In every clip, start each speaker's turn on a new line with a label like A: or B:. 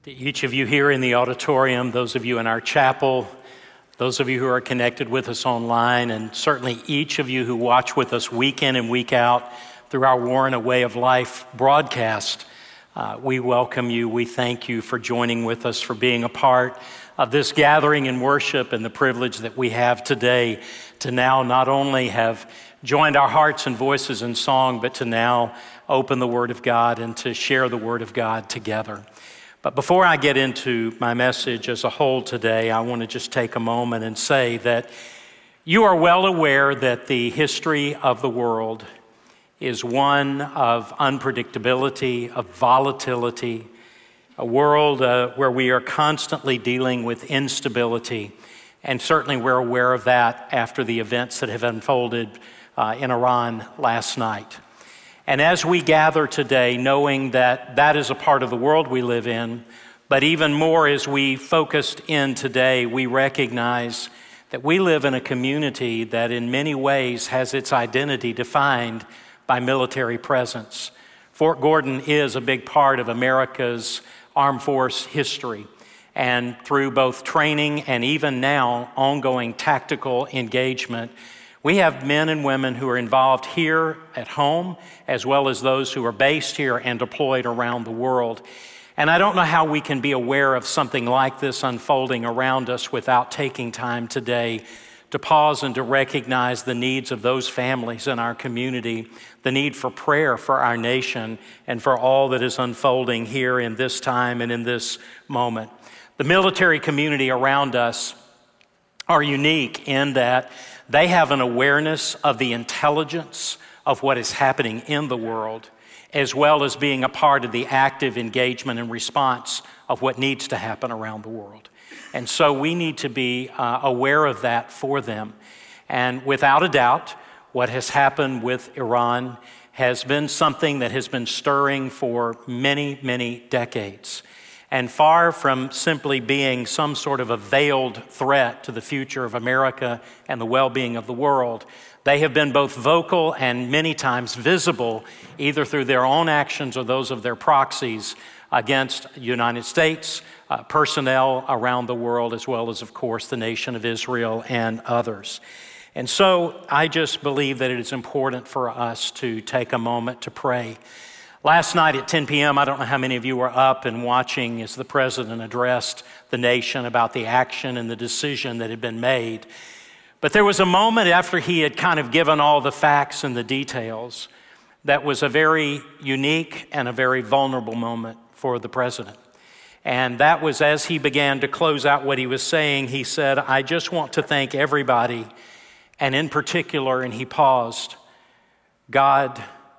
A: To each of you here in the auditorium, those of you in our chapel, those of you who are connected with us online, and certainly each of you who watch with us week in and week out through our Warren A Way of Life broadcast, we welcome you. We thank you for joining with us, for being a part of this gathering in worship and the privilege that we have today to now not only have joined our hearts and voices in song, but to now open the Word of God and to share the Word of God together. But before I get into my message as a whole today, I want to just take a moment and say that you are well aware that the history of the world is one of unpredictability, of volatility, a world where we are constantly dealing with instability. And certainly we're aware of that after the events that have unfolded in Iran last night. And as we gather today, knowing that that is a part of the world we live in, but even more as we focused in today, we recognize that we live in a community that in many ways has its identity defined by military presence. Fort Gordon is a big part of America's armed force history. And through both training and even now ongoing tactical engagement, we have men and women who are involved here at home, as well as those who are based here and deployed around the world. And I don't know how we can be aware of something like this unfolding around us without taking time today to pause and to recognize the needs of those families in our community, the need for prayer for our nation, and for all that is unfolding here in this time and in this moment. The military community around us are unique in that they have an awareness of the intelligence of what is happening in the world, as well as being a part of the active engagement and response of what needs to happen around the world. And so we need to be aware of that for them. And without a doubt, what has happened with Iran has been something that has been stirring for many, many decades. And far from simply being some sort of a veiled threat to the future of America and the well-being of the world, they have been both vocal and many times visible, either through their own actions or those of their proxies, against the United States, personnel around the world, as well as, of course, the nation of Israel and others. And so I just believe that it is important for us to take a moment to pray. Last night at 10 p.m., I don't know how many of you were up and watching as the president addressed the nation about the action and the decision that had been made. But there was a moment after he had kind of given all the facts and the details that was a very unique and a very vulnerable moment for the president. And that was as he began to close out what he was saying, he said, "I just want to thank everybody, and in particular," and he paused, God,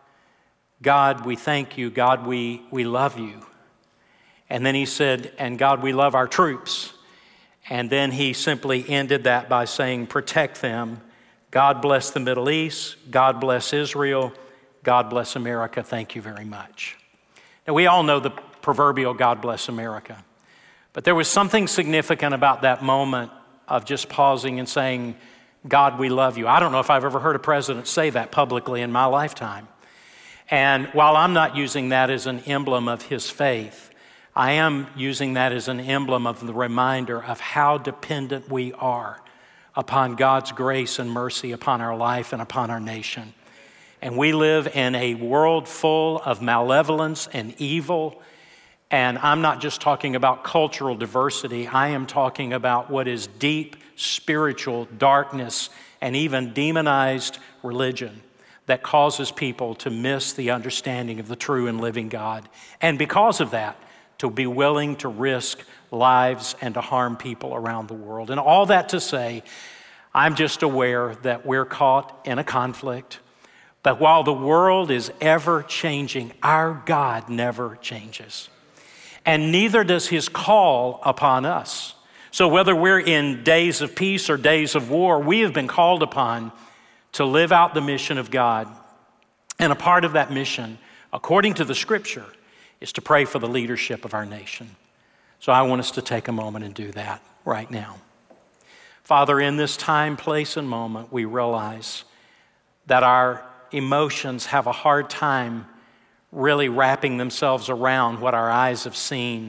A: we thank you. God, we love you." And then he said, "And God, we love our troops." And then he simply ended that by saying, "Protect them. God bless the Middle East. God bless Israel. God bless America. Thank you very much." Now, we all know the proverbial God bless America. But there was something significant about that moment of just pausing and saying, "God, we love you." I don't know if I've ever heard a president say that publicly in my lifetime. And while I'm not using that as an emblem of his faith, I am using that as an emblem of the reminder of how dependent we are upon God's grace and mercy upon our life and upon our nation. And we live in a world full of malevolence and evil. And I'm not just talking about cultural diversity. I am talking about what is deep spiritual darkness and even demonized religion that causes people to miss the understanding of the true and living God. And because of that, to be willing to risk lives and to harm people around the world. And all that to say, I'm just aware that we're caught in a conflict. But while the world is ever changing, our God never changes. And neither does his call upon us. So whether we're in days of peace or days of war, we have been called upon to live out the mission of God. And a part of that mission, according to the scripture, is to pray for the leadership of our nation. So I want us to take a moment and do that right now. Father, in this time, place, and moment, we realize that our emotions have a hard time really wrapping themselves around what our eyes have seen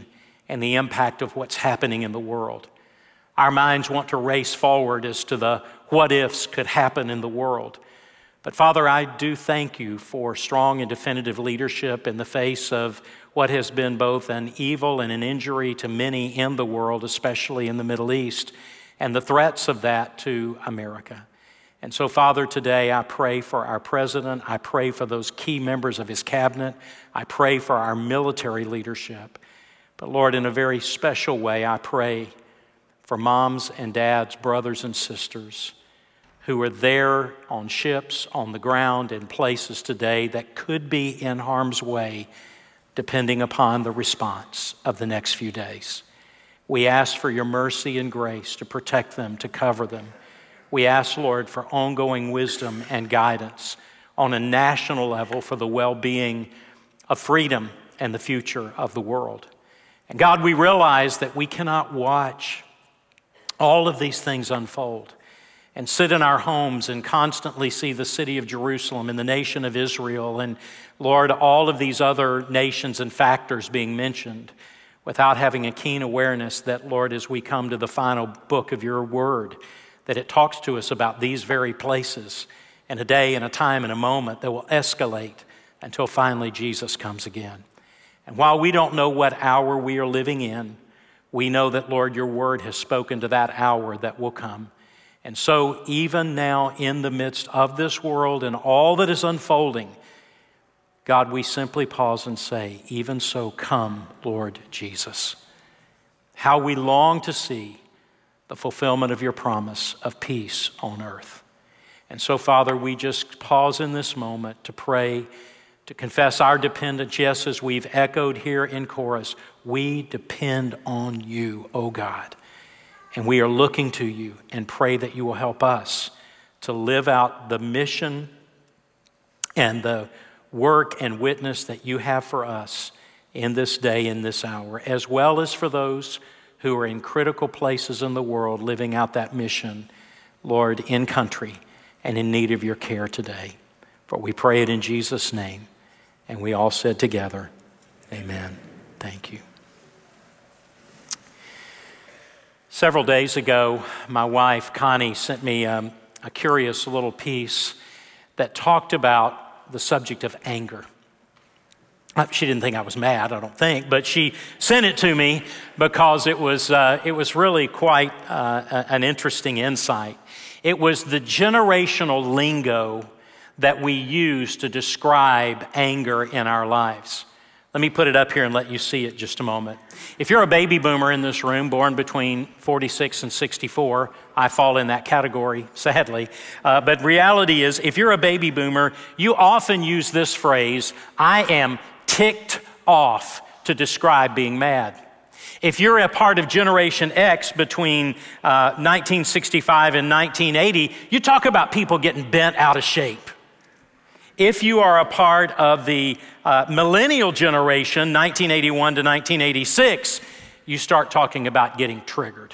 A: and the impact of what's happening in the world. Our minds want to race forward as to the what ifs could happen in the world. But Father, I do thank you for strong and definitive leadership in the face of what has been both an evil and an injury to many in the world, especially in the Middle East, and the threats of that to America. And so, Father, today I pray for our president. I pray for those key members of his cabinet. I pray for our military leadership. But Lord, in a very special way, I pray for moms and dads, brothers and sisters who are there on ships, on the ground, in places today that could be in harm's way, depending upon the response of the next few days. We ask for your mercy and grace to protect them, to cover them. We ask, Lord, for ongoing wisdom and guidance on a national level for the well-being of freedom and the future of the world. And God, we realize that we cannot watch all of these things unfold and sit in our homes and constantly see the city of Jerusalem and the nation of Israel and, Lord, all of these other nations and factors being mentioned without having a keen awareness that, Lord, as we come to the final book of your word, that it talks to us about these very places and a day and a time and a moment that will escalate until finally Jesus comes again. And while we don't know what hour we are living in, we know that, Lord, your word has spoken to that hour that will come. And so even now in the midst of this world and all that is unfolding, God, we simply pause and say, even so, come, Lord Jesus. How we long to see the fulfillment of your promise of peace on earth. And so, Father, we just pause in this moment to pray, to confess our dependence. Yes, as we've echoed here in chorus, we depend on you, O God. And we are looking to you and pray that you will help us to live out the mission and the work and witness that you have for us in this day, in this hour, as well as for those who are in critical places in the world living out that mission, Lord, in country and in need of your care today. For we pray it in Jesus' name. And we all said together, amen. Thank you. Several days ago, my wife, Connie, sent me a curious little piece that talked about the subject of anger. She didn't think I was mad, I don't think, but she sent it to me because it was really quite an interesting insight. It was the generational lingo that we use to describe anger in our lives. Let me put it up here and let you see it just a moment. If you're a baby boomer in this room, born between 46 and 64, I fall in that category, sadly. But reality is, if you're a baby boomer, you often use this phrase, I am ticked off, to describe being mad. If you're a part of Generation X between 1965 and 1980, you talk about people getting bent out of shape. If you are a part of the millennial generation, 1981 to 1986, you start talking about getting triggered.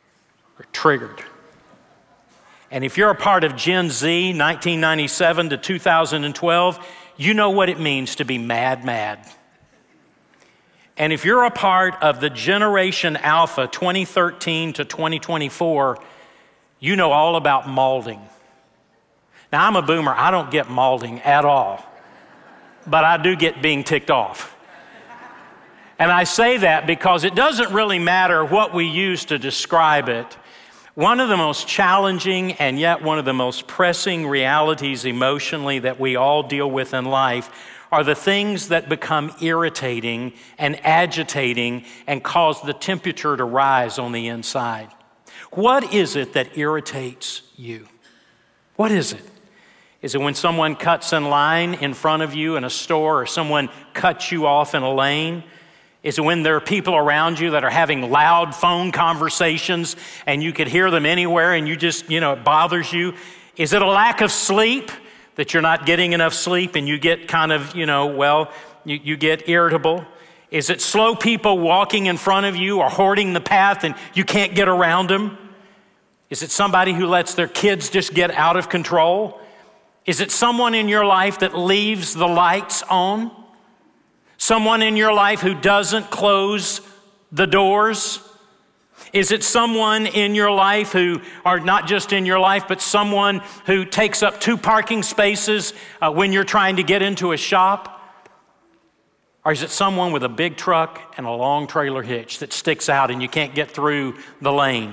A: And if you're a part of Gen Z, 1997 to 2012, you know what it means to be mad. And if you're a part of the Generation Alpha, 2013 to 2024, you know all about mauling. Now, I'm a boomer. I don't get mauling at all, but I do get being ticked off. And I say that because it doesn't really matter what we use to describe it. One of the most challenging and yet one of the most pressing realities emotionally that we all deal with in life are the things that become irritating and agitating and cause the temperature to rise on the inside. What is it that irritates you? What is it? Is it when someone cuts in line in front of you in a store or someone cuts you off in a lane? Is it when there are people around you that are having loud phone conversations and you could hear them anywhere and you just, it bothers you? Is it a lack of sleep, that you're not getting enough sleep and you get kind of, you get irritable? Is it slow people walking in front of you or hoarding the path and you can't get around them? Is it somebody who lets their kids just get out of control? Is it someone in your life that leaves the lights on? Someone in your life who doesn't close the doors? Is it someone in your life who, or not just in your life, but someone who takes up 2 parking spaces when you're trying to get into a shop? Or is it someone with a big truck and a long trailer hitch that sticks out and you can't get through the lane?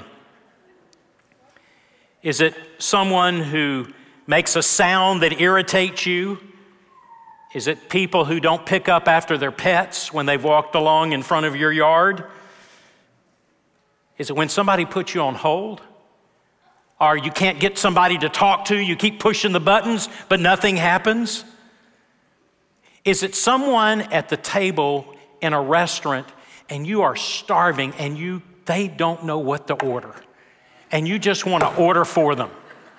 A: Is it someone who makes a sound that irritates you? Is it people who don't pick up after their pets when they've walked along in front of your yard? Is it when somebody puts you on hold? Or you can't get somebody to talk to, you keep pushing the buttons, but nothing happens? Is it someone at the table in a restaurant and you are starving and they don't know what to order and you just want to order for them?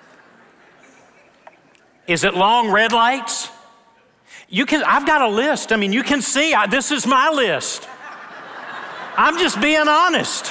A: Is it long red lights? I've got a list. I mean, you can see, this is my list. I'm just being honest.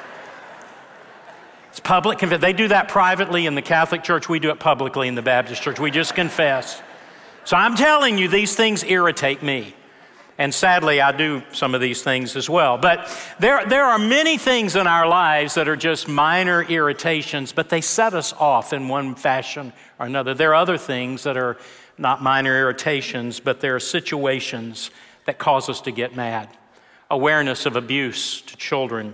A: It's public. They do that privately in the Catholic Church. We do it publicly in the Baptist Church. We just confess. So I'm telling you, these things irritate me. And sadly, I do some of these things as well. But there are many things in our lives that are just minor irritations, but they set us off in one fashion or another. There are other things that are not minor irritations, but there are situations that cause us to get mad. Awareness of abuse to children,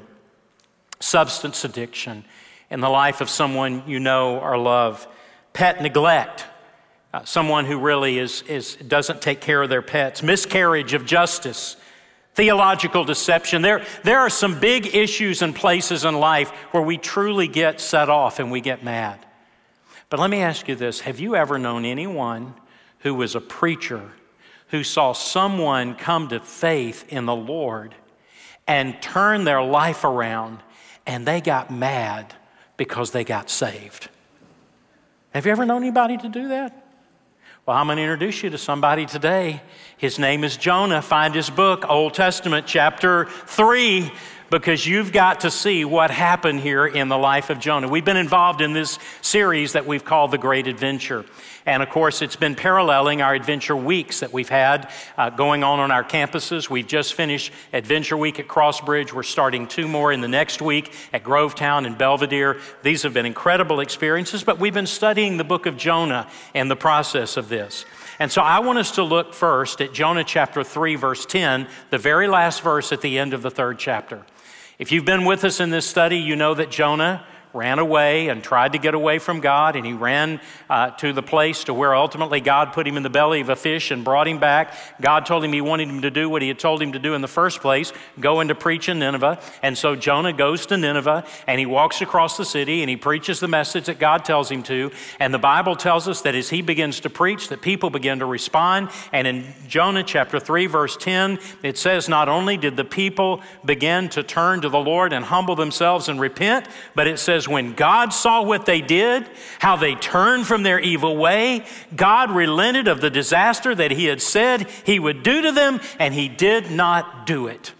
A: substance addiction in the life of someone you know or love, pet neglect, someone who really doesn't take care of their pets, miscarriage of justice, theological deception. There are some big issues and places in life where we truly get set off and we get mad. But let me ask you this. Have you ever known anyone who was a preacher who saw someone come to faith in the Lord and turn their life around and they got mad because they got saved? Have you ever known anybody to do that? Well, I'm going to introduce you to somebody today. His name is Jonah. Find his book, Old Testament, chapter 3, because you've got to see what happened here in the life of Jonah. We've been involved in this series that we've called The Great Adventure. And of course, it's been paralleling our adventure weeks that we've had going on our campuses. We've just finished Adventure Week at Crossbridge. We're starting 2 more in the next week at Grovetown and Belvedere. These have been incredible experiences, but we've been studying the book of Jonah and the process of this. And so I want us to look first at Jonah chapter 3, verse 10, the very last verse at the end of the 3rd chapter. If you've been with us in this study, you know that Jonah ran away and tried to get away from God, and he ran to the place to where ultimately God put him in the belly of a fish and brought him back. God told him he wanted him to do what he had told him to do in the first place, go and to preach in Nineveh. And so Jonah goes to Nineveh, and he walks across the city, and he preaches the message that God tells him to. And the Bible tells us that as he begins to preach, that people begin to respond. And in Jonah chapter 3, verse 10, it says, not only did the people begin to turn to the Lord and humble themselves and repent, but it says, when God saw what they did, how they turned from their evil way, God relented of the disaster that he had said he would do to them, and he did not do it.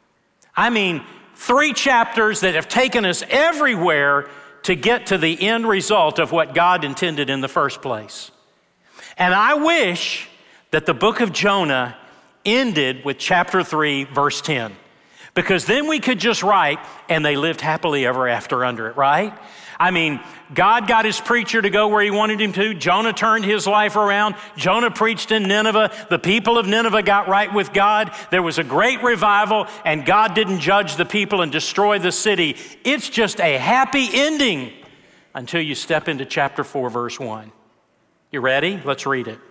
A: I mean, 3 chapters that have taken us everywhere to get to the end result of what God intended in the first place. And I wish that the book of Jonah ended with chapter 3, verse 10. Because then we could just write, and they lived happily ever after under it, right? I mean, God got his preacher to go where he wanted him to. Jonah turned his life around. Jonah preached in Nineveh. The people of Nineveh got right with God. There was a great revival, and God didn't judge the people and destroy the city. It's just a happy ending until you step into chapter 4, verse 1. You ready? Let's read it.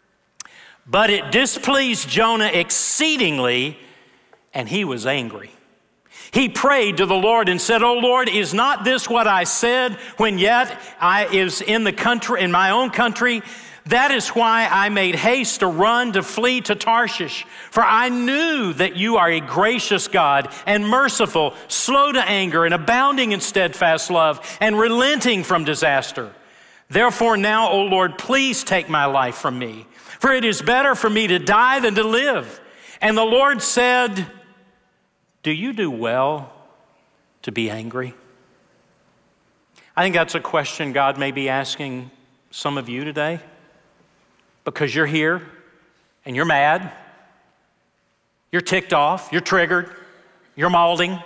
A: But it displeased Jonah exceedingly, and he was angry. He prayed to the Lord and said, O Lord, is not this what I said when yet I is in my own country? That is why I made haste to run, to flee to Tarshish. For I knew that you are a gracious God and merciful, slow to anger and abounding in steadfast love and relenting from disaster. Therefore now, O Lord, please take my life from me. For it is better for me to die than to live. And the Lord said, do you do well to be angry? I think that's a question God may be asking some of you today, because you're here and you're mad, you're ticked off, you're triggered, You're malding.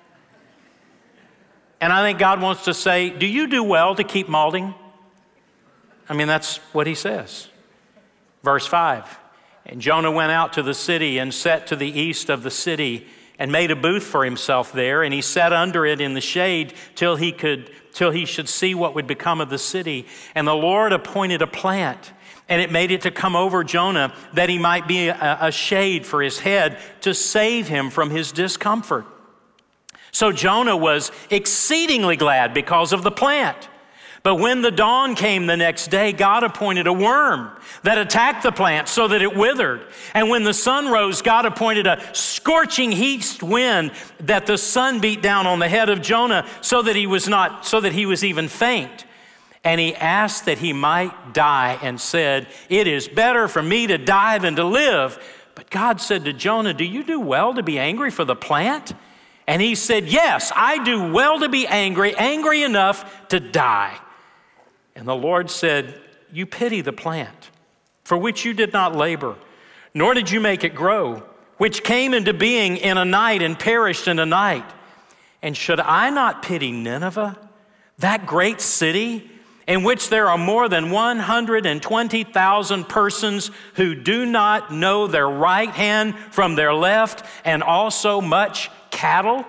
A: And I think God wants to say, do you do well to keep malding? I mean, that's what he says. Verse 5, and Jonah went out to the city and sat to the east of the city and made a booth for himself there. And he sat under it in the shade till he should see what would become of the city. And the Lord appointed a plant, and it made it to come over Jonah that he might be a shade for his head to save him from his discomfort. So Jonah was exceedingly glad because of the plant. But when the dawn came the next day, God appointed a worm that attacked the plant so that it withered. And when the sun rose, God appointed a scorching east wind that the sun beat down on the head of Jonah so that he was even faint. And he asked that he might die and said, "It is better for me to die than to live." But God said to Jonah, "Do you do well to be angry for the plant?" And he said, "Yes, I do well to be angry enough to die." And the Lord said, "You pity the plant, for which you did not labor, nor did you make it grow, which came into being in a night and perished in a night. And should I not pity Nineveh, that great city, in which there are more than 120,000 persons who do not know their right hand from their left, and also much cattle?"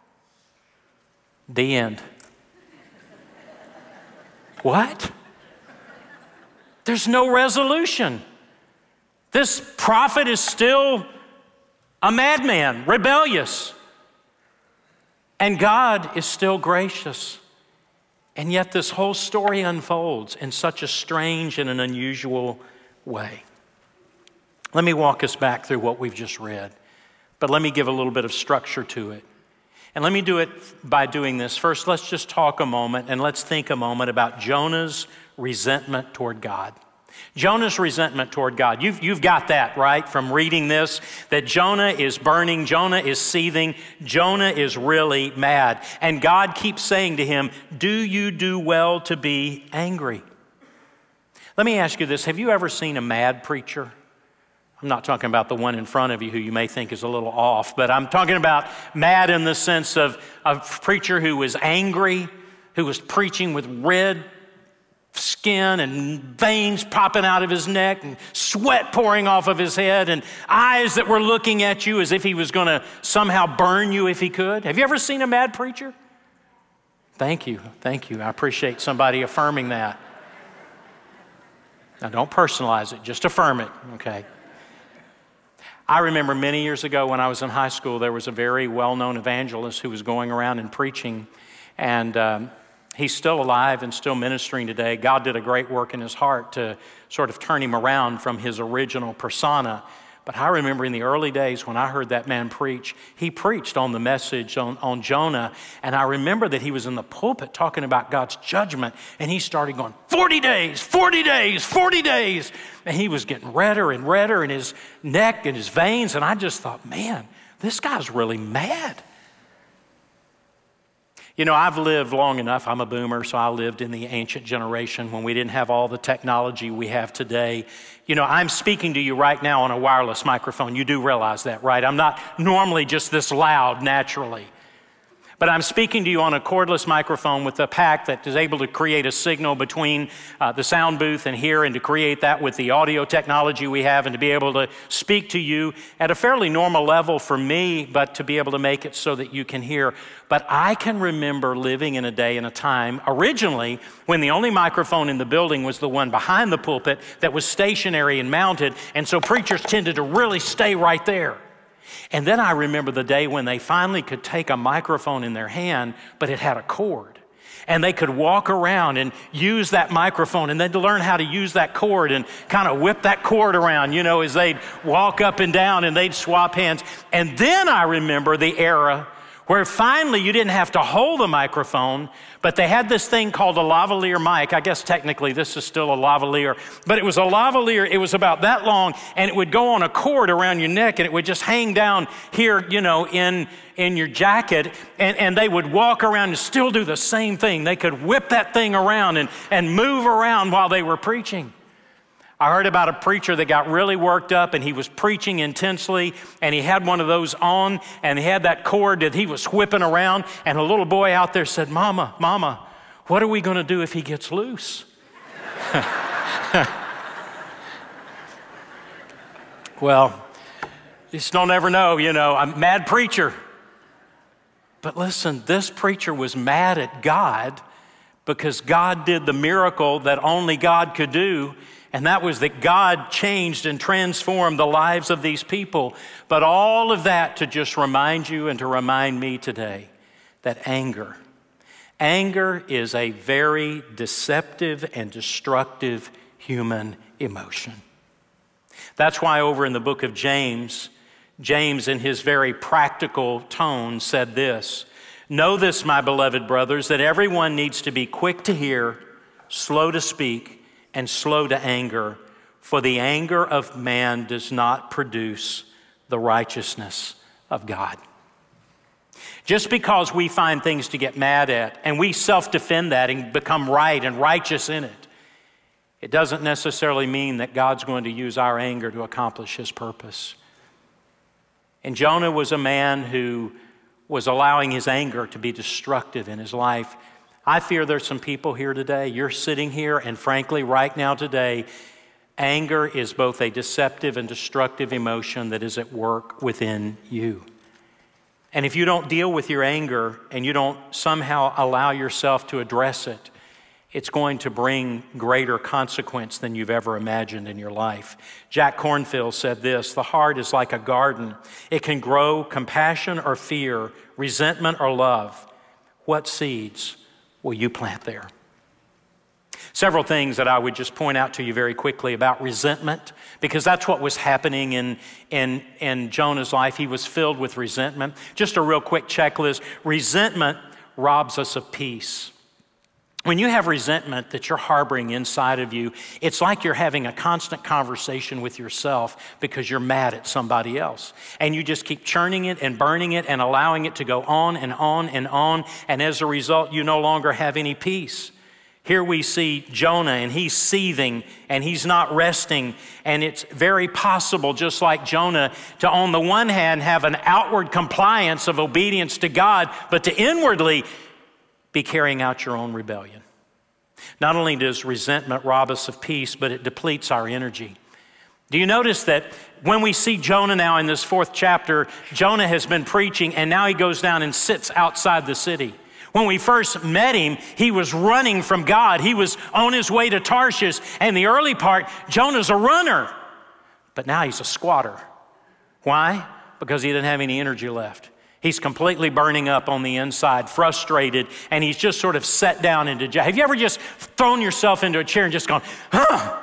A: The end. What? There's no resolution. This prophet is still a madman, rebellious. And God is still gracious. And yet this whole story unfolds in such a strange and an unusual way. Let me walk us back through what we've just read, but let me give a little bit of structure to it. And let me do it by doing this. First, let's just talk a moment and let's think a moment about Jonah's resentment toward God. Jonah's resentment toward God. You've got that, right, from reading this, that Jonah is burning, Jonah is seething, Jonah is really mad. And God keeps saying to him, "Do you do well to be angry?" Let me ask you this. Have you ever seen a mad preacher? I'm not talking about the one in front of you who you may think is a little off, but I'm talking about mad in the sense of a preacher who was angry, who was preaching with red skin and veins popping out of his neck and sweat pouring off of his head and eyes that were looking at you as if he was going to somehow burn you if he could. Have you ever seen a mad preacher? Thank you. I appreciate somebody affirming that. Now don't personalize it, just affirm it, okay? I remember many years ago when I was in high school, there was a very well-known evangelist who was going around and preaching, and he's still alive and still ministering today. God did a great work in his heart to sort of turn him around from his original persona. But I remember in the early days when I heard that man preach, he preached on the message on Jonah, and I remember that he was in the pulpit talking about God's judgment, and he started going, 40 days, 40 days, 40 days. And he was getting redder and redder in his neck and his veins, and I just thought, man, this guy's really mad. You know, I've lived long enough. I'm a boomer, so I lived in the ancient generation when we didn't have all the technology we have today. You know, I'm speaking to you right now on a wireless microphone. You do realize that, right? I'm not normally just this loud naturally. But I'm speaking to you on a cordless microphone with a pack that is able to create a signal between the sound booth and here, and to create that with the audio technology we have, and to be able to speak to you at a fairly normal level for me, but to be able to make it so that you can hear. But I can remember living in a day and a time originally when the only microphone in the building was the one behind the pulpit that was stationary and mounted, and so preachers tended to really stay right there. And then I remember the day when they finally could take a microphone in their hand, but it had a cord. And they could walk around and use that microphone, and they'd learn how to use that cord and kind of whip that cord around, you know, as they'd walk up and down and they'd swap hands. And then I remember the era where finally you didn't have to hold the microphone, but they had this thing called a lavalier mic. I guess technically this is still a lavalier, but it was a lavalier. It was about that long, and it would go on a cord around your neck, and it would just hang down here, you know, in your jacket, and they would walk around and still do the same thing. They could whip that thing around and move around while they were preaching. I heard about a preacher that got really worked up and he was preaching intensely and he had one of those on and he had that cord that he was whipping around and a little boy out there said, Mama, Mama, what are we going to do if he gets loose? Well, you just don't ever know, I'm a mad preacher. But listen, this preacher was mad at God because God did the miracle that only God could do, and that was that God changed and transformed the lives of these people. But all of that to just remind you and to remind me today that anger is a very deceptive and destructive human emotion. That's why over in the book of James in his very practical tone said this, "Know this, my beloved brothers, that everyone needs to be quick to hear, slow to speak, and slow to anger, for the anger of man does not produce the righteousness of God." Just because we find things to get mad at and we self-defend that and become right and righteous in it, it doesn't necessarily mean that God's going to use our anger to accomplish his purpose. And Jonah was a man who was allowing his anger to be destructive in his life. I fear there's some people here today, you're sitting here, and frankly, right now today, anger is both a deceptive and destructive emotion that is at work within you. And if you don't deal with your anger and you don't somehow allow yourself to address it, it's going to bring greater consequence than you've ever imagined in your life. Jack Kornfield said this, "The heart is like a garden. It can grow compassion or fear, resentment or love. What seeds will you plant there?" Several things that I would just point out to you very quickly about resentment, because that's what was happening in Jonah's life. He was filled with resentment. Just a real quick checklist. Resentment robs us of peace. When you have resentment that you're harboring inside of you, it's like you're having a constant conversation with yourself because you're mad at somebody else. And you just keep churning it and burning it and allowing it to go on and on and on. And as a result, you no longer have any peace. Here we see Jonah, and he's seething and he's not resting. And it's very possible, just like Jonah, to on the one hand have an outward compliance of obedience to God, but to inwardly be carrying out your own rebellion. Not only does resentment rob us of peace, but it depletes our energy. Do you notice that when we see Jonah now in this 4th chapter, Jonah has been preaching and now he goes down and sits outside the city. When we first met him, he was running from God. He was on his way to Tarshish. And the early part, Jonah's a runner. But now he's a squatter. Why? Because he didn't have any energy left. He's completely burning up on the inside, frustrated, and he's just sort of set down into jail. Have you ever just thrown yourself into a chair and just gone, huh?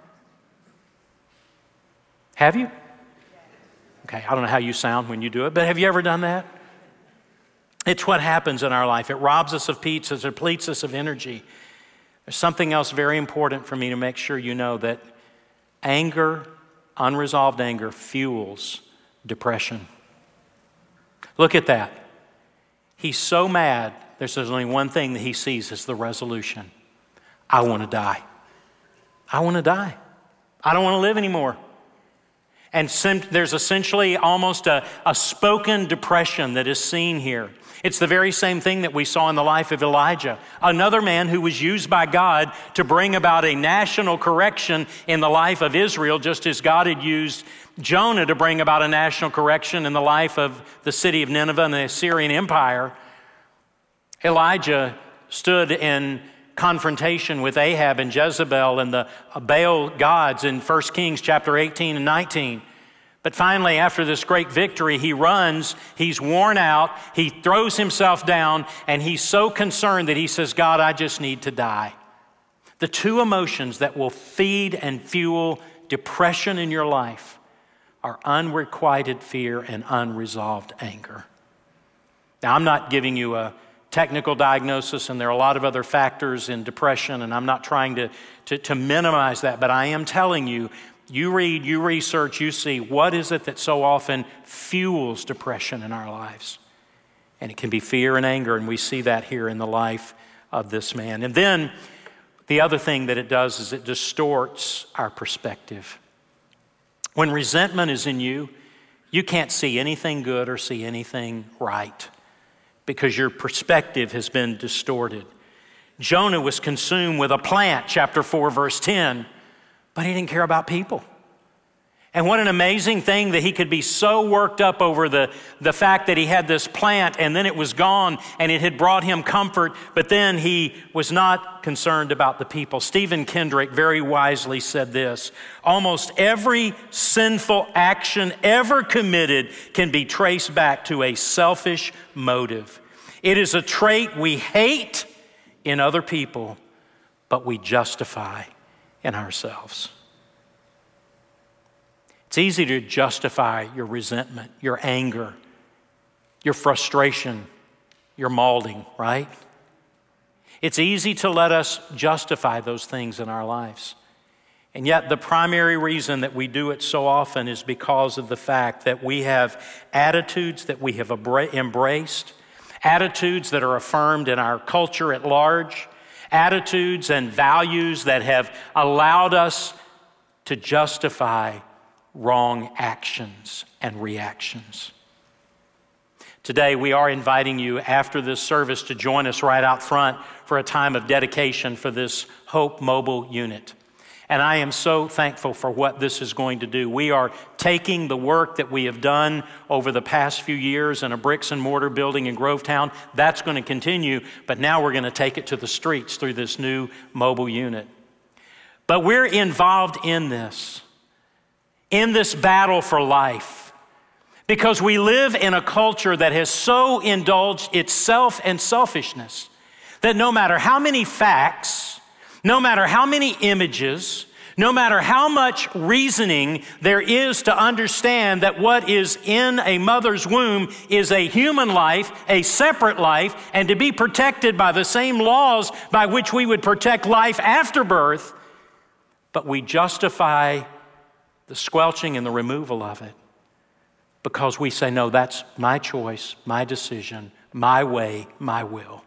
A: Have you? Okay, I don't know how you sound when you do it, but have you ever done that? It's what happens in our life. It robs us of peace, it depletes us of energy. There's something else very important for me to make sure you know, that anger, unresolved anger, fuels depression. Look at that. He's so mad, there's only one thing that he sees as the resolution. I want to die. I want to die. I don't want to live anymore. And there's essentially almost a spoken depression that is seen here. It's the very same thing that we saw in the life of Elijah, another man who was used by God to bring about a national correction in the life of Israel, just as God had used Jonah to bring about a national correction in the life of the city of Nineveh and the Assyrian Empire. Elijah stood in confrontation with Ahab and Jezebel and the Baal gods in 1 Kings chapter 18 and 19. But finally, after this great victory, he runs, he's worn out, he throws himself down, and he's so concerned that he says, God, I just need to die. The two emotions that will feed and fuel depression in your life are unrequited fear and unresolved anger. Now, I'm not giving you a technical diagnosis, and there are a lot of other factors in depression, and I'm not trying to minimize that, but I am telling you, you read, you research, you see, what is it that so often fuels depression in our lives? And it can be fear and anger, and we see that here in the life of this man. And then The other thing that it does is it distorts our perspective. When resentment is in you, you can't see anything good or see anything right because your perspective has been distorted. Jonah was consumed with a plant, chapter 4, verse 10, but he didn't care about people. And what an amazing thing that he could be so worked up over the fact that he had this plant and then it was gone and it had brought him comfort, but then he was not concerned about the people. Stephen Kendrick very wisely said this: almost every sinful action ever committed can be traced back to a selfish motive. It is a trait we hate in other people, but we justify in ourselves. It's easy to justify your resentment, your anger, your frustration, your molding, right? It's easy to let us justify those things in our lives. And yet the primary reason that we do it so often is because of the fact that we have attitudes that we have embraced, attitudes that are affirmed in our culture at large, attitudes and values that have allowed us to justify wrong actions and reactions. Today, we are inviting you after this service to join us right out front for a time of dedication for this Hope Mobile unit. And I am so thankful for what this is going to do. We are taking the work that we have done over the past few years in a bricks and mortar building in Grovetown. That's going to continue, but now we're going to take it to the streets through this new mobile unit. But we're involved in this battle for life, because we live in a culture that has so indulged itself and selfishness that no matter how many facts, no matter how many images, no matter how much reasoning there is to understand that what is in a mother's womb is a human life, a separate life, and to be protected by the same laws by which we would protect life after birth, but we justify the squelching and the removal of it because we say, no, that's my choice, my decision, my way, my will.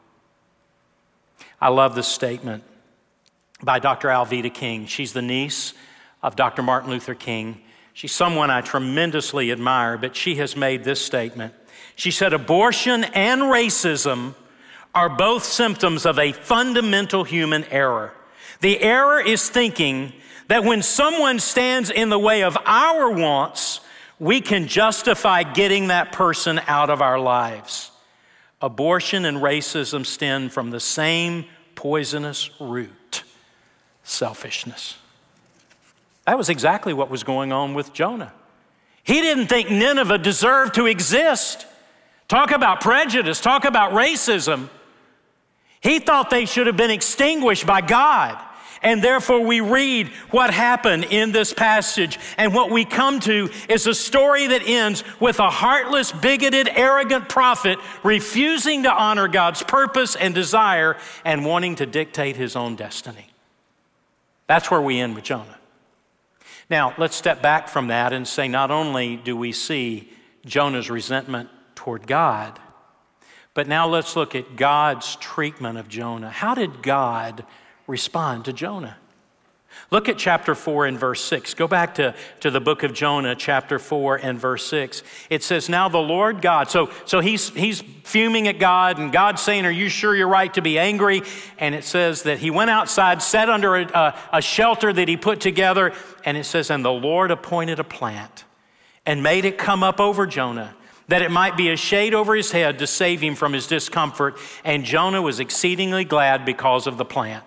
A: I love this statement by Dr. Alveda King. She's the niece of Dr. Martin Luther King. She's someone I tremendously admire, but she has made this statement. She said, abortion and racism are both symptoms of a fundamental human error. The error is thinking that when someone stands in the way of our wants, we can justify getting that person out of our lives. Abortion and racism stem from the same poisonous root, selfishness. That was exactly what was going on with Jonah. He didn't think Nineveh deserved to exist. Talk about prejudice, talk about racism. He thought they should have been extinguished by God. And therefore we read what happened in this passage, and what we come to is a story that ends with a heartless, bigoted, arrogant prophet refusing to honor God's purpose and desire and wanting to dictate his own destiny. That's where we end with Jonah. Now, let's step back from that and say not only do we see Jonah's resentment toward God, but now let's look at God's treatment of Jonah. How did God respond to Jonah? Look at chapter 4 and verse 6. Go back to the book of Jonah, chapter 4 and verse 6. It says, now the Lord God, so he's fuming at God, and God's saying, are you sure you're right to be angry? And it says that he went outside, sat under a shelter that he put together, and it says, and the Lord appointed a plant and made it come up over Jonah, that it might be a shade over his head to save him from his discomfort. And Jonah was exceedingly glad because of the plant.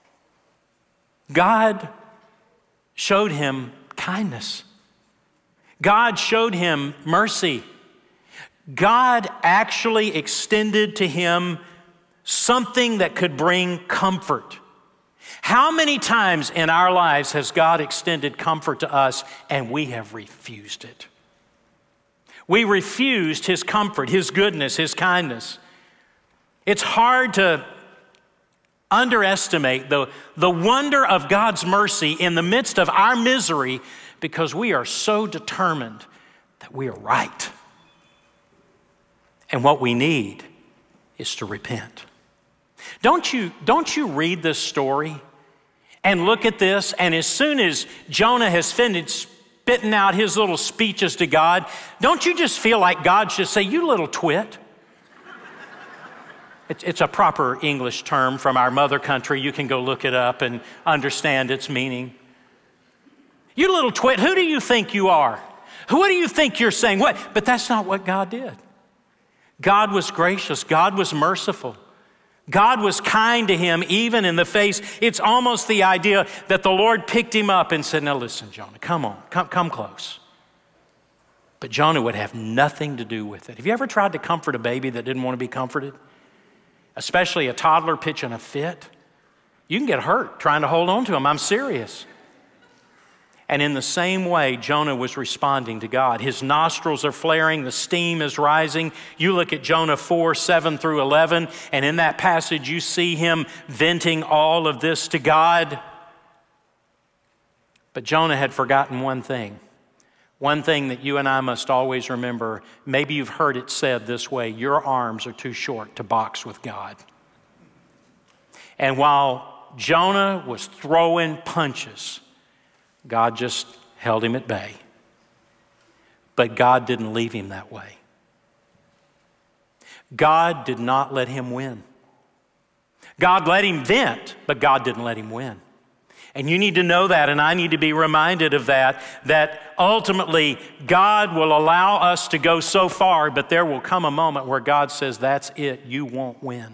A: God showed him kindness. God showed him mercy. God actually extended to him something that could bring comfort. How many times in our lives has God extended comfort to us and we have refused it? We refused his comfort, his goodness, his kindness. It's hard to underestimate the wonder of God's mercy in the midst of our misery because we are so determined that we are right. And what we need is to repent. Don't you read this story And look at this, and as soon as Jonah has finished spitting out his little speeches to God, don't you just feel like God should say, "You little twit"? It's a proper English term from our mother country. You can go look it up and understand its meaning. "You little twit, who do you think you are? What do you think you're saying?" What? But that's not what God did. God was gracious. God was merciful. God was kind to him even in the face. It's almost the idea that the Lord picked him up and said, "Now listen, Jonah, come on, come close." But Jonah would have nothing to do with it. Have you ever tried to comfort a baby that didn't want to be comforted? Especially a toddler pitching a fit? You can get hurt trying to hold on to him. I'm serious. And in the same way, Jonah was responding to God. His nostrils are flaring, the steam is rising. You look at Jonah 4, 7 through 11, and in that passage you see him venting all of this to God. But Jonah had forgotten one thing that you and I must always remember. Maybe you've heard it said this way: your arms are too short to box with God. And while Jonah was throwing punches, God just held him at bay. But God didn't leave him that way. God did not let him win. God let him vent, but God didn't let him win. And you need to know that, and I need to be reminded of that ultimately God will allow us to go so far, but there will come a moment where God says, "That's it, you won't win."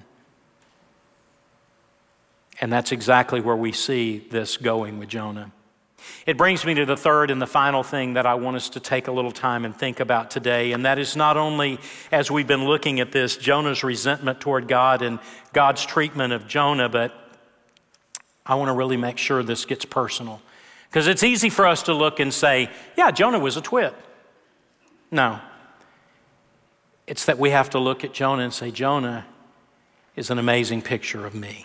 A: And that's exactly where we see this going with Jonah. It brings me to the third and the final thing that I want us to take a little time and think about today, and that is not only, as we've been looking at this, Jonah's resentment toward God and God's treatment of Jonah, but I want to really make sure this gets personal. Because it's easy for us to look and say, "Yeah, Jonah was a twit." No. It's that we have to look at Jonah and say, Jonah is an amazing picture of me.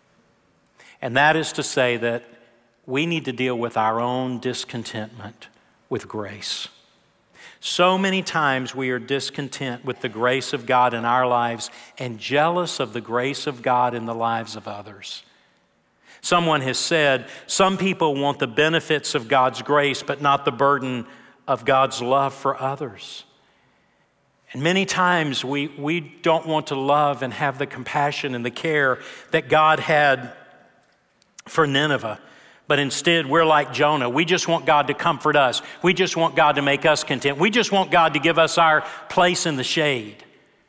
A: And that is to say that we need to deal with our own discontentment with grace. So many times we are discontent with the grace of God in our lives and jealous of the grace of God in the lives of others. Someone has said, some people want the benefits of God's grace, but not the burden of God's love for others. And many times we don't want to love and have the compassion and the care that God had for Nineveh. But instead, we're like Jonah. We just want God to comfort us. We just want God to make us content. We just want God to give us our place in the shade.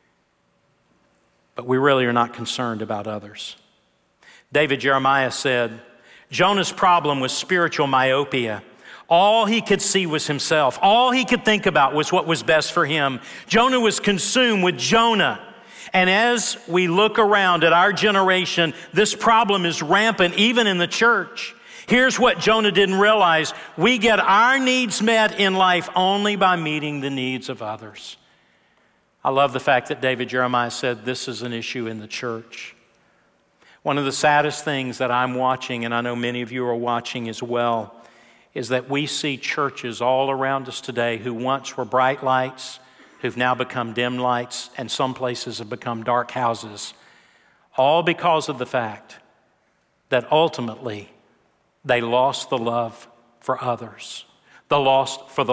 A: But we really are not concerned about others. David Jeremiah said, Jonah's problem was spiritual myopia. All he could see was himself. All he could think about was what was best for him. Jonah was consumed with Jonah. And as we look around at our generation, this problem is rampant even in the church. Here's what Jonah didn't realize. We get our needs met in life only by meeting the needs of others. I love the fact that David Jeremiah said this is an issue in the church. One of the saddest things that I'm watching, and I know many of you are watching as well, is that we see churches all around us today who once were bright lights, who've now become dim lights, and some places have become dark houses, all because of the fact that ultimately they lost the love for others, the love for the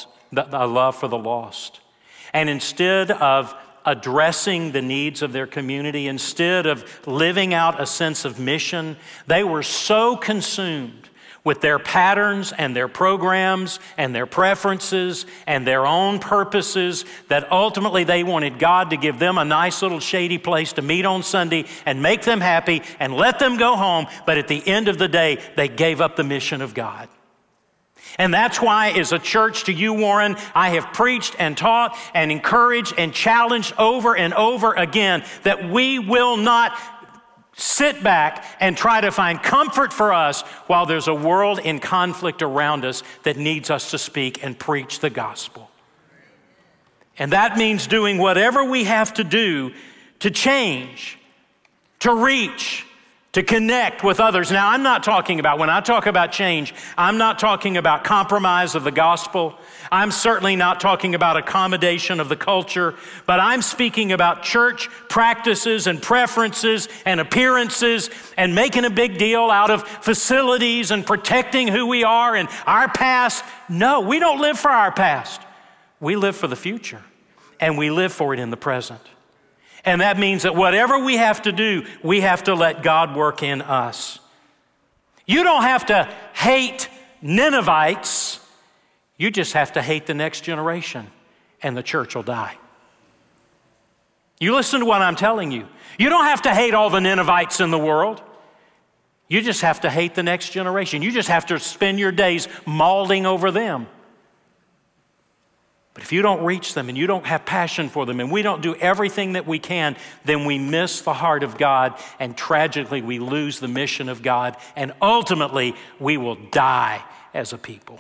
A: lost. And instead of addressing the needs of their community, instead of living out a sense of mission, they were so consumed with their patterns and their programs and their preferences and their own purposes that ultimately they wanted God to give them a nice little shady place to meet on Sunday and make them happy and let them go home. But at the end of the day, they gave up the mission of God. And that's why as a church to you, Warren, I have preached and taught and encouraged and challenged over and over again that we will not sit back and try to find comfort for us while there's a world in conflict around us that needs us to speak and preach the gospel. And that means doing whatever we have to do to change, to reach, to connect with others. Now, when I talk about change, I'm not talking about compromise of the gospel. I'm certainly not talking about accommodation of the culture, but I'm speaking about church practices and preferences and appearances and making a big deal out of facilities and protecting who we are and our past. No, we don't live for our past. We live for the future, and we live for it in the present. And that means that whatever we have to do, we have to let God work in us. You don't have to hate Ninevites. You just have to hate the next generation, and the church will die. You listen to what I'm telling you. You don't have to hate all the Ninevites in the world. You just have to hate the next generation. You just have to spend your days mauling over them. But if you don't reach them and you don't have passion for them and we don't do everything that we can, then we miss the heart of God, and tragically we lose the mission of God, and ultimately we will die as a people.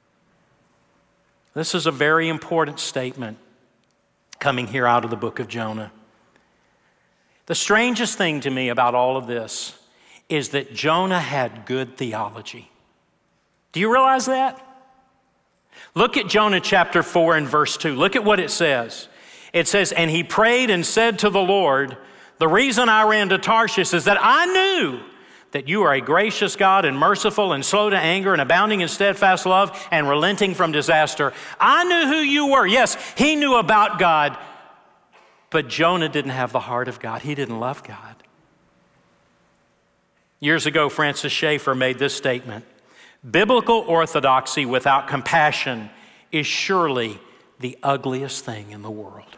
A: This is a very important statement coming here out of the book of Jonah. The strangest thing to me about all of this is that Jonah had good theology. Do you realize that? Look at Jonah chapter 4 and verse 2. Look at what it says. It says, "And he prayed and said to the Lord, the reason I ran to Tarshish is that I knew that you are a gracious God and merciful and slow to anger and abounding in steadfast love and relenting from disaster." I knew who you were. Yes, he knew about God, but Jonah didn't have the heart of God. He didn't love God. Years ago, Francis Schaeffer made this statement: biblical orthodoxy without compassion is surely the ugliest thing in the world.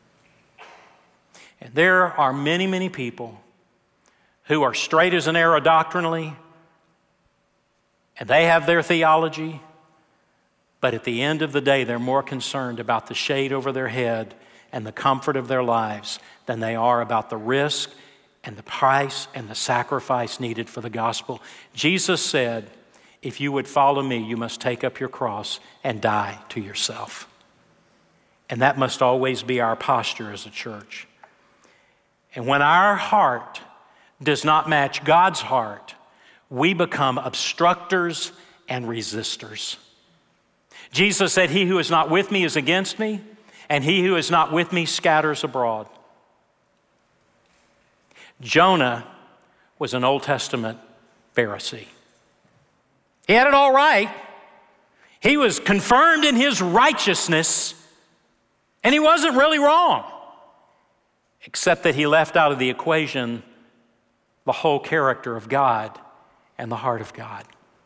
A: And there are many, many people who are straight as an arrow doctrinally, and they have their theology, but at the end of the day, they're more concerned about the shade over their head and the comfort of their lives than they are about the risk and the price and the sacrifice needed for the gospel. Jesus said, if you would follow me, you must take up your cross and die to yourself. And that must always be our posture as a church. And when our heart does not match God's heart, we become obstructors and resistors. Jesus said, "He who is not with me is against me, and he who is not with me scatters abroad." Jonah was an Old Testament Pharisee. He had it all right. He was confirmed in his righteousness, and he wasn't really wrong, except that he left out of the equation the whole character of God and the heart of God.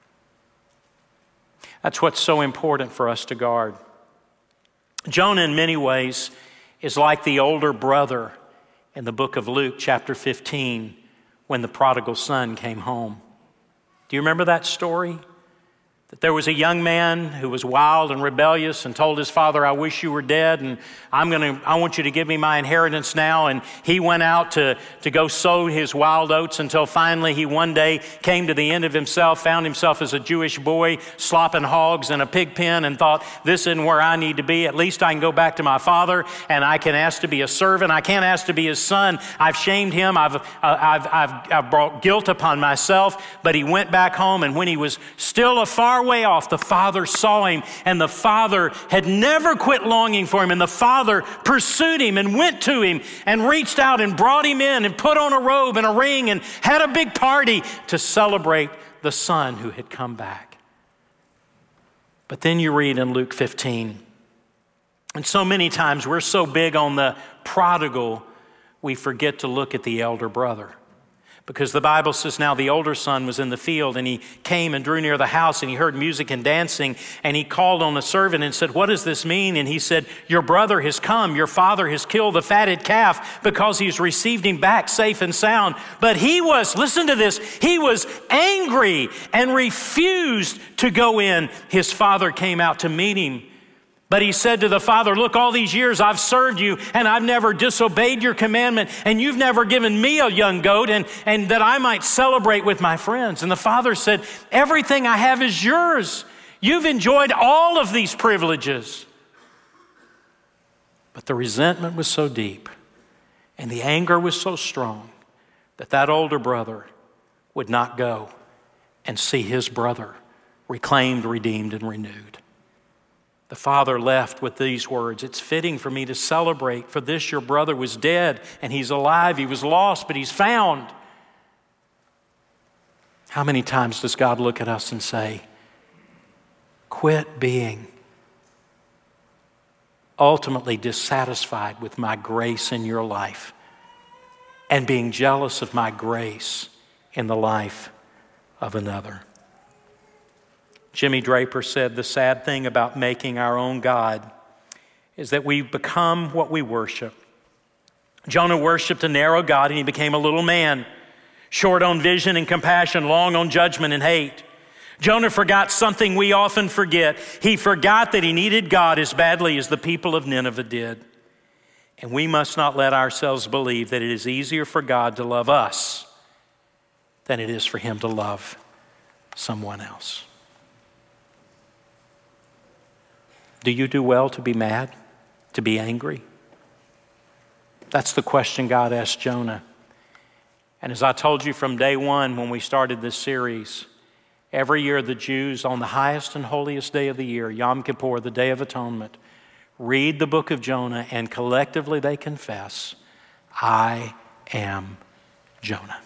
A: That's what's so important for us to guard. Jonah, in many ways, is like the older brother in the book of Luke, chapter 15, when the prodigal son came home. Do you remember that story? That there was a young man who was wild and rebellious and told his father, "I wish you were dead, and I want you to give me my inheritance now." And he went out to go sow his wild oats until finally he one day came to the end of himself, found himself as a Jewish boy slopping hogs in a pig pen, and thought, this isn't where I need to be. At least I can go back to my father and I can ask to be a servant. I can't ask to be his son. I've shamed him. I've brought guilt upon myself. But he went back home, and when he was still a far way off, the father saw him, and the father had never quit longing for him, and the father pursued him and went to him and reached out and brought him in and put on a robe and a ring and had a big party to celebrate the son who had come back. But then you read in Luke 15, and so many times we're so big on the prodigal, we forget to look at the elder brother. Because the Bible says now the older son was in the field, and he came and drew near the house, and he heard music and dancing, and he called on the servant and said, "What does this mean?" And he said, "Your brother has come. Your father has killed the fatted calf because he's received him back safe and sound." But he was, listen to this, he was angry and refused to go in. His father came out to meet him. But he said to the father, "Look, all these years I've served you, and I've never disobeyed your commandment, and you've never given me a young goat and that I might celebrate with my friends." And the father said, "Everything I have is yours. You've enjoyed all of these privileges." But the resentment was so deep, and the anger was so strong, that older brother would not go and see his brother reclaimed, redeemed, and renewed. The father left with these words, "It's fitting for me to celebrate, for this your brother was dead and he's alive. He was lost, but he's found." How many times does God look at us and say, quit being ultimately dissatisfied with my grace in your life and being jealous of my grace in the life of another? Jimmy Draper said, the sad thing about making our own God is that we become what we worship. Jonah worshiped a narrow God and he became a little man, short on vision and compassion, long on judgment and hate. Jonah forgot something we often forget. He forgot that he needed God as badly as the people of Nineveh did. And we must not let ourselves believe that it is easier for God to love us than it is for him to love someone else. Do you do well to be mad, to be angry? That's the question God asked Jonah. And as I told you from day one when we started this series, every year the Jews on the highest and holiest day of the year, Yom Kippur, the Day of Atonement, read the book of Jonah and collectively they confess, I am Jonah.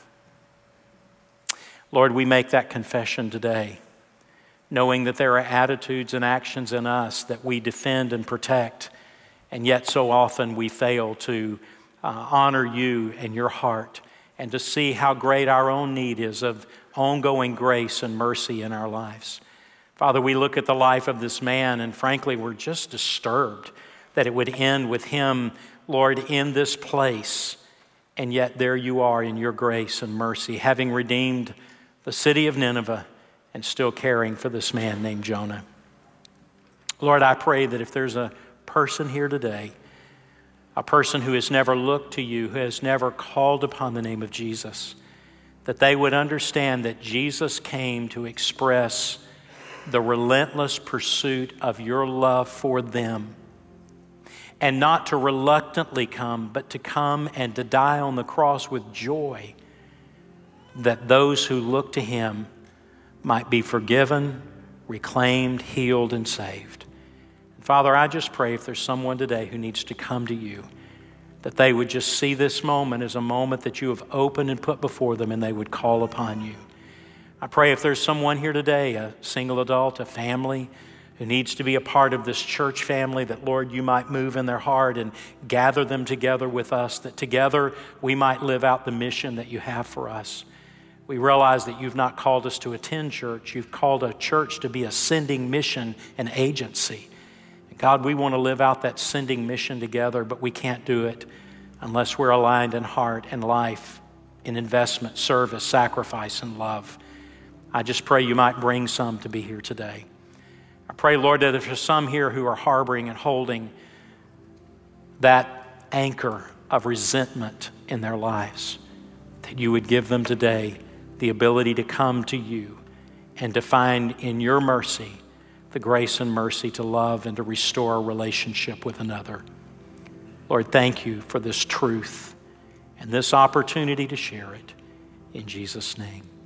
A: Lord, we make that confession today, knowing that there are attitudes and actions in us that we defend and protect, and yet so often we fail to honor you and your heart and to see how great our own need is of ongoing grace and mercy in our lives. Father, we look at the life of this man and frankly, we're just disturbed that it would end with him, Lord, in this place. And yet there you are in your grace and mercy, having redeemed the city of Nineveh and still caring for this man named Jonah. Lord, I pray that if there's a person here today, a person who has never looked to you, who has never called upon the name of Jesus, that they would understand that Jesus came to express the relentless pursuit of your love for them, and not to reluctantly come, but to come and to die on the cross with joy, that those who look to him might be forgiven, reclaimed, healed, and saved. Father, I just pray if there's someone today who needs to come to you, that they would just see this moment as a moment that you have opened and put before them, and they would call upon you. I pray if there's someone here today, a single adult, a family, who needs to be a part of this church family, that, Lord, you might move in their heart and gather them together with us, that together we might live out the mission that you have for us. We realize that you've not called us to attend church. You've called a church to be a sending mission and agency. And God, we want to live out that sending mission together, but we can't do it unless we're aligned in heart and life, in investment, service, sacrifice, and love. I just pray you might bring some to be here today. I pray, Lord, that if there's some here who are harboring and holding that anchor of resentment in their lives, that you would give them today the ability to come to you and to find in your mercy the grace and mercy to love and to restore a relationship with another. Lord, thank you for this truth and this opportunity to share it. In Jesus' name.